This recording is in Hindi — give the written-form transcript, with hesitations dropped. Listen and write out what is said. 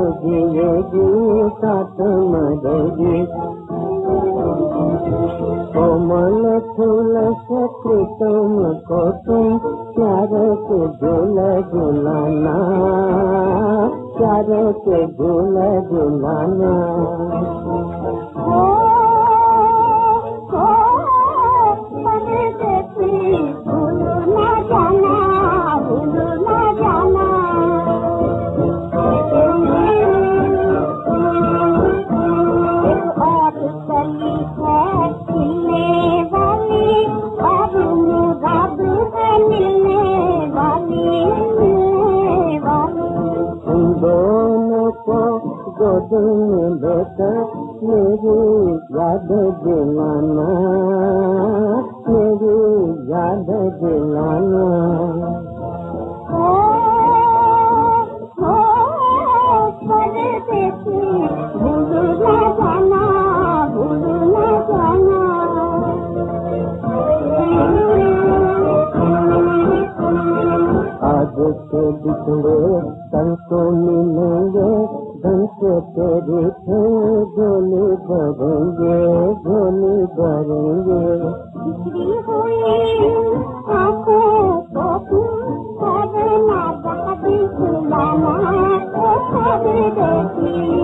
जिएगी साथ मरेगी। कोमल फूल से प्रीतम को तुम प्यार के झूला झुलाना, प्यार के झूला झुलाना। गोद में लेकर मेरी याद दिलाना, मेरी याद दिलाना। परदेसी भूल न जाना, भूल न जाना। आज के बिछड़े कल को मिलेंगे, धन से तेरी झोली भरेंगे, झोली भरेंगे। बिखरी हुई आँखों को तुम करना, बात सुनाना, ओ परदेसी।